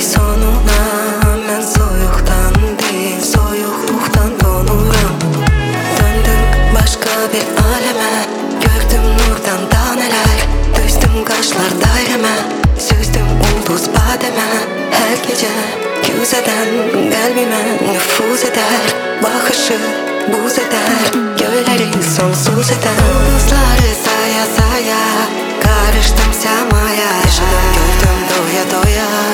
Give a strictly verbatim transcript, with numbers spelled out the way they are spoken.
Ey sonuna mən soyuqdan değil, soyuqluqdan donuram. Döndüm başqa bir aləmə, gördüm nurdan da nələr. Düzdüm qaşlar dairəmə, süzdüm ulduz badəmə. Hər gecə güzədən qəlbimə nüfuz edər. Baxışı buz edər, göyləri sonsuz edər. Ulduzları saya saya, karışdım semaya. Yaşadım gördüm doya doya.